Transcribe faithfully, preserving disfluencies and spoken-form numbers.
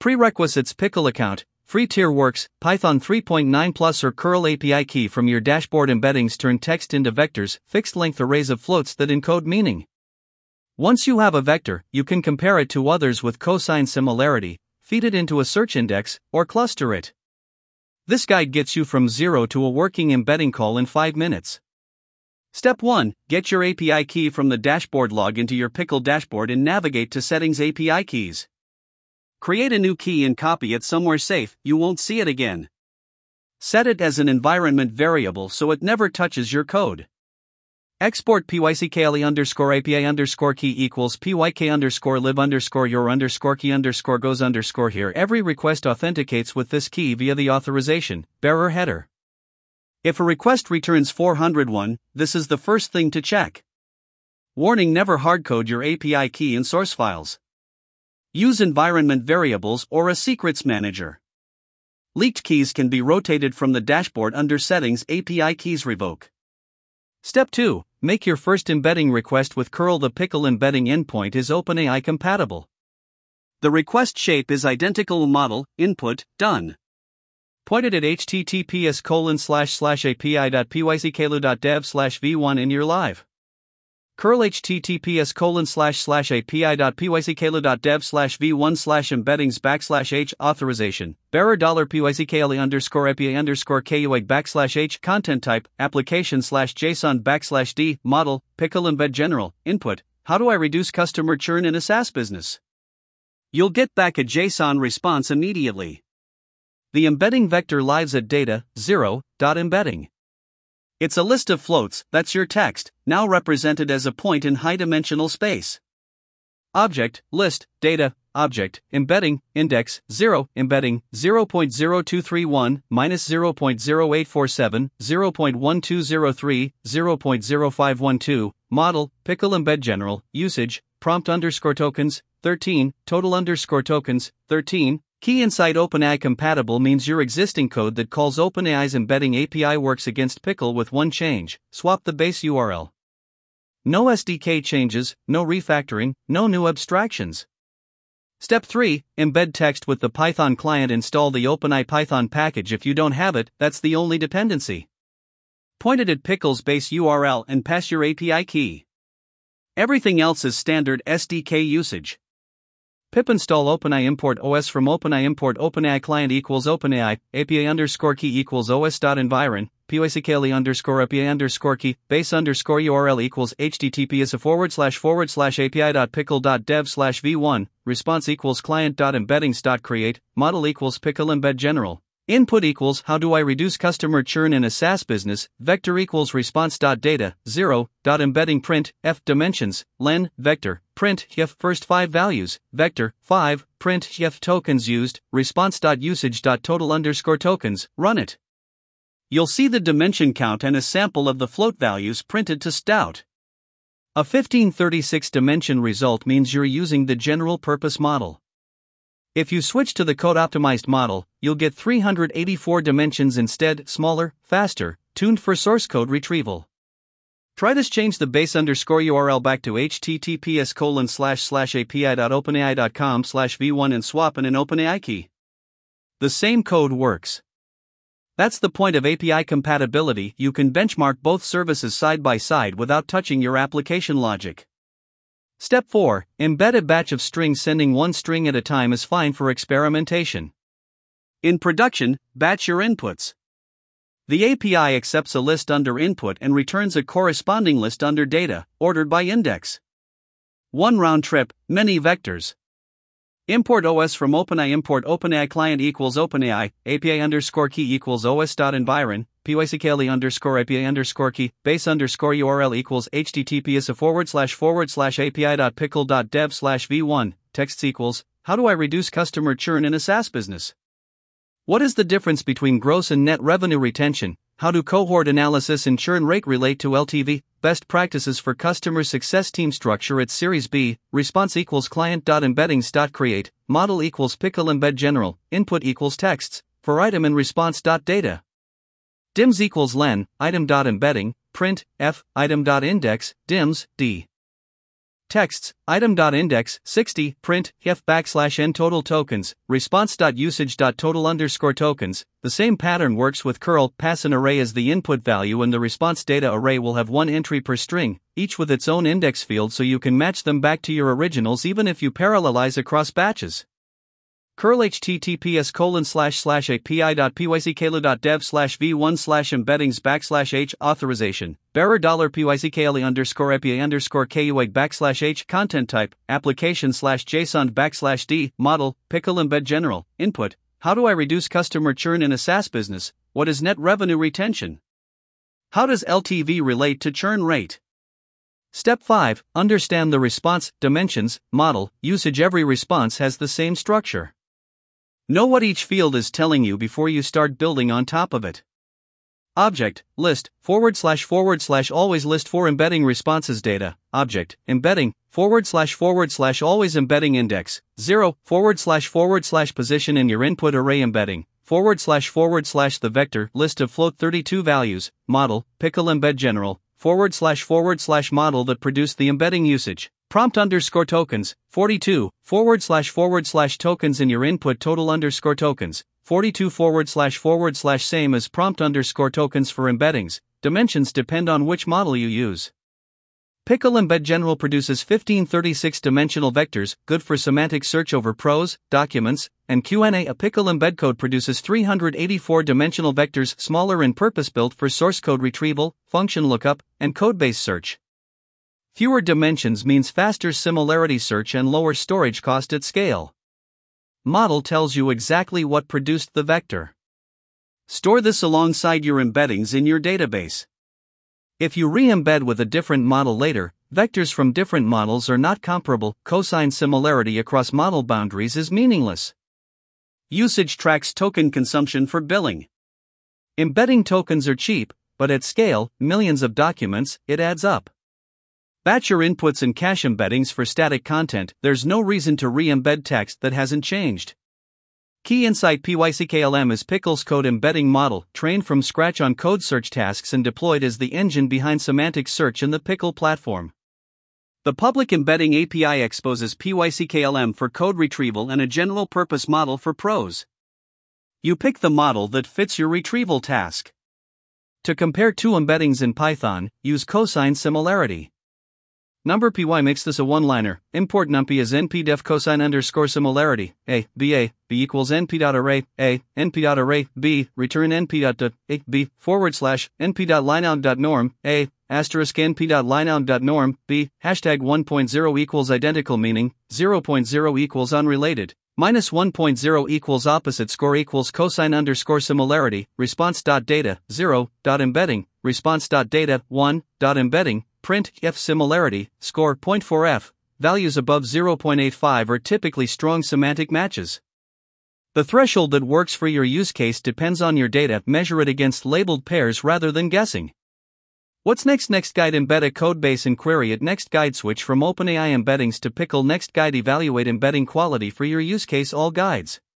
Prerequisites: Pickle account, free tier works, Python three point nine plus or curl A P I key from your dashboard. Embeddings turn text into vectors, fixed length arrays of floats that encode meaning. Once you have a vector, you can compare it to others with cosine similarity, feed it into a search index, or cluster it. This guide gets you from zero to a working embedding call in five minutes. Step one. Get your A P I key from the dashboard. Log into your Pickle dashboard and navigate to Settings A P I Keys. Create a new key and copy it somewhere safe, you won't see it again. Set it as an environment variable so it never touches your code. Export pyckle underscore API underscore key equals pyk underscore live underscore your underscore key underscore goes underscore here. Every request authenticates with this key via the authorization bearer header. If a request returns four hundred one, this is the first thing to check. Warning: never hardcode your A P I key in source files. Use environment variables or a secrets manager. Leaked keys can be rotated from the dashboard under Settings A P I Keys Revoke. Step two. Make your first embedding request with curl. The Pickle embedding endpoint is OpenAI compatible. The request shape is identical. Model, input, done. Pointed at https colon slash slash api.pyckle.dev slash v1 in your live. Curl https colon slash slash api.pyckle.dev slash v1 slash embeddings backslash h authorization bearer dollar pyckle underscore api underscore kuig backslash h content type application slash json backslash d model pickle embed general input. How do I reduce customer churn in a SaaS business? You'll get back a JSON response immediately. The embedding vector lives at data zero dot embedding. It's a list of floats, that's your text, now represented as a point in high-dimensional space. Object, list, data, object, embedding, index, zero, embedding, zero point zero two three one, minus zero point zero eight four seven, zero point one two zero three, zero point zero five one two, model, pickle embed general, usage, prompt underscore tokens, thirteen, total underscore tokens, thirteen. Key inside OpenAI compatible means your existing code that calls OpenAI's embedding A P I works against Pickle with one change: swap the base U R L. No S D K changes, no refactoring, no new abstractions. Step three. Embed text with the Python client. Install the OpenAI Python package. If you don't have it, that's the only dependency. Point it at Pickle's base U R L and pass your A P I key. Everything else is standard S D K usage. Pip install OpenAI import O S from OpenAI import OpenAI client equals OpenAI A P I underscore key equals O S dot environ pyckle underscore A P I underscore key base underscore U R L equals https forward slash forward slash api dot pickle dot dev slash v1 response equals client dot embeddings dot create model equals pickle embed general. Input equals how do I reduce customer churn in a SaaS business, vector equals response.data, zero, dot embedding print, f dimensions, len, vector, print, f first five values, vector, five, print, f tokens used, response.usage.total underscore tokens, run it. You'll see the dimension count and a sample of the float values printed to Stout. A fifteen thirty-six dimension result means you're using the general purpose model. If you switch to the code-optimized model, you'll get three hundred eighty-four dimensions instead, smaller, faster, tuned for source code retrieval. Try this: change the base underscore U R L back to https colon slash slash api.openai.com slash v1 and swap in an OpenAI key. The same code works. That's the point of A P I compatibility. You can benchmark both services side by side without touching your application logic. Step four. Embed a batch of strings. Sending one string at a time is fine for experimentation. In production, batch your inputs. The A P I accepts a list under input and returns a corresponding list under data, ordered by index. One round trip, many vectors. Import O S from OpenAI. Import OpenAI client equals OpenAI, A P I underscore key equals O S dot environ, pyckle underscore A P I underscore key, base underscore U R L equals https forward slash forward slash api.pickle.dev slash v1, texts equals, how do I reduce customer churn in a SaaS business? What is the difference between gross and net revenue retention? How do cohort analysis and churn rate relate to L T V? Best practices for customer success. Team structure at Series B. Response equals client.embeddings.create. Model equals pickle embed general. Input equals texts. For item and response.data. Dims equals len. Item.embedding. Print. F. Item.index. Dims. D. Texts, item.index, sixty, print, f backslash n total tokens, response.usage.total underscore tokens. The same pattern works with curl, pass an array as the input value and the response data array will have one entry per string, each with its own index field so you can match them back to your originals even if you parallelize across batches. Curl https colon slash slash api.pyckle.dev slash v1 slash embeddings backslash h authorization bearer dollar pyckle underscore api underscore kuag backslash h content type application slash json backslash d model pickle embed general input. How do I reduce customer churn in a SaaS business? What is net revenue retention? How does L T V relate to churn rate? Step five. Understand the response, dimensions, model, usage. Every response has the same structure. Know what each field is telling you before you start building on top of it. Object, list, forward slash forward slash always list for embedding responses data, object, embedding, forward slash forward slash always embedding index, zero, forward slash forward slash position in your input array embedding, forward slash forward slash the vector, list of float thirty-two values, model, pickle embed general, forward slash forward slash model that produced the embedding usage. Prompt underscore tokens, forty-two, forward slash forward slash tokens in your input total underscore tokens, forty-two forward slash forward slash same as prompt underscore tokens for embeddings. Dimensions depend on which model you use. Pickle embed general produces fifteen thirty-six dimensional vectors, good for semantic search over prose, documents, and Q and A. A pickle embed code produces three hundred eighty-four dimensional vectors, smaller and purpose-built for source code retrieval, function lookup, and codebase search. Fewer dimensions means faster similarity search and lower storage cost at scale. Model tells you exactly what produced the vector. Store this alongside your embeddings in your database. If you re-embed with a different model later, vectors from different models are not comparable. Cosine similarity across model boundaries is meaningless. Usage tracks token consumption for billing. Embedding tokens are cheap, but at scale, millions of documents, it adds up. Batch your inputs and cache embeddings for static content. There's no reason to re-embed text that hasn't changed. Key insight: PyCKLM is Pickle's code embedding model, trained from scratch on code search tasks and deployed as the engine behind semantic search in the Pickle platform. The public embedding A P I exposes PyCKLM for code retrieval and a general purpose model for prose. You pick the model that fits your retrieval task. To compare two embeddings in Python, use cosine similarity. Number py makes this a one-liner. Import numpy as npdef cosine underscore similarity a b a b equals np.array a np.array b return np.a b forward slash np.lineout.norm a asterisk np.lineout.norm b hashtag one point zero equals identical, meaning zero point zero equals unrelated, minus one point zero equals opposite, score equals cosine underscore similarity response.data zero dot embedding response.data one dot embedding print f similarity score zero point four f. Values above zero point eight five are typically strong semantic matches. The threshold that works for your use case depends on your data. Measure it against labeled pairs rather than guessing. What's next? Next guide: embed a codebase and query it. Next guide: switch from OpenAI embeddings to Pickle. Next guide: evaluate embedding quality for your use case. All guides